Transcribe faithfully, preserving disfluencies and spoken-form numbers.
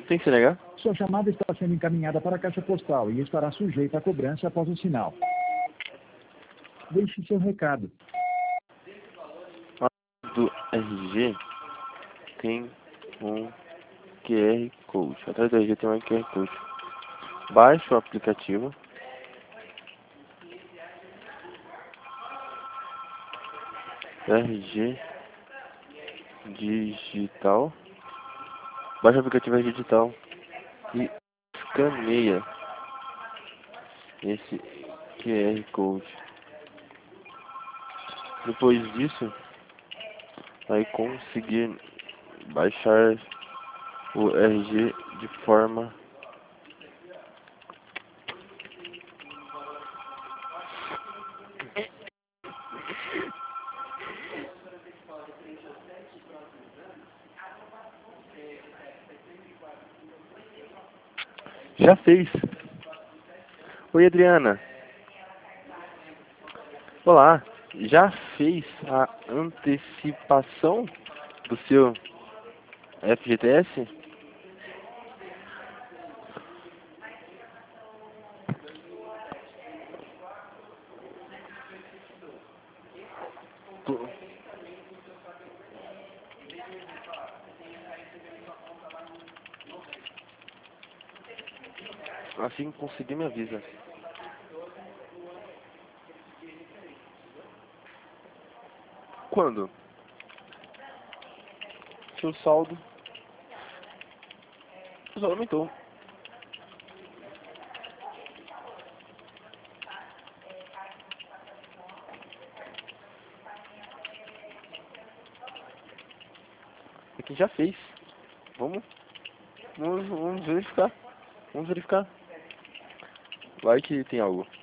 Tem que se negar? Sua chamada está sendo encaminhada para a caixa postal e estará sujeita à cobrança após o sinal. Deixe seu recado. Do R G tem um Q R Code. Atrás do R G tem um Q R Code. Baixe o aplicativo. R G Digital. Baixe o aplicativo R G Digital e escaneia esse Q R Code. Depois disso, vai conseguir baixar o R G de forma já fez. Oi, Adriana. Olá. Já fez a antecipação do seu F G T S? Tu- Assim que conseguir, me avisa. Quando? Seu saldo. O saldo aumentou. Aqui já fez. Vamos, vamos, vamos verificar. Vamos verificar. Vai que tem algo.